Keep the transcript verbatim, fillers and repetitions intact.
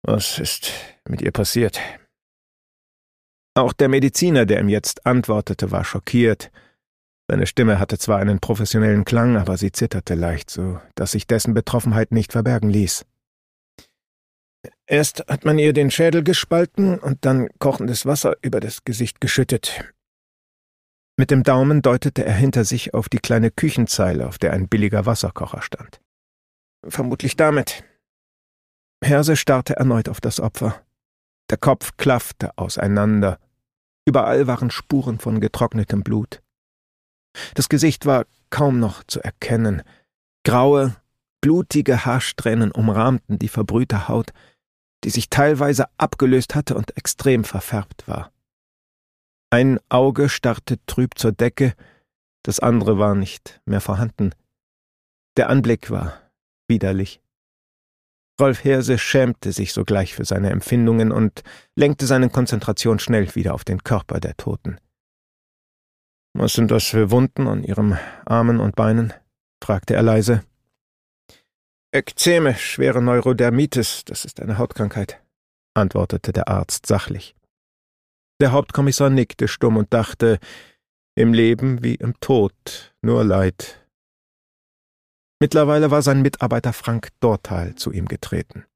Was ist mit ihr passiert? Auch der Mediziner, der ihm jetzt antwortete, war schockiert. Seine Stimme hatte zwar einen professionellen Klang, aber sie zitterte leicht, so dass sich dessen Betroffenheit nicht verbergen ließ. Erst hat man ihr den Schädel gespalten und dann kochendes Wasser über das Gesicht geschüttet. Mit dem Daumen deutete er hinter sich auf die kleine Küchenzeile, auf der ein billiger Wasserkocher stand. Vermutlich damit. Herse starrte erneut auf das Opfer. Der Kopf klaffte auseinander. Überall waren Spuren von getrocknetem Blut. Das Gesicht war kaum noch zu erkennen. Graue, blutige Haarsträhnen umrahmten die verbrühte Haut, die sich teilweise abgelöst hatte und extrem verfärbt war. Ein Auge starrte trüb zur Decke, das andere war nicht mehr vorhanden. Der Anblick war widerlich. Rolf Herse schämte sich sogleich für seine Empfindungen und lenkte seine Konzentration schnell wieder auf den Körper der Toten. »Was sind das für Wunden an ihrem Armen und Beinen?« fragte er leise. »Ekzeme, schwere Neurodermitis, das ist eine Hautkrankheit«, antwortete der Arzt sachlich. Der Hauptkommissar nickte stumm und dachte, im Leben wie im Tod, nur Leid. Mittlerweile war sein Mitarbeiter Frank Dortal zu ihm getreten.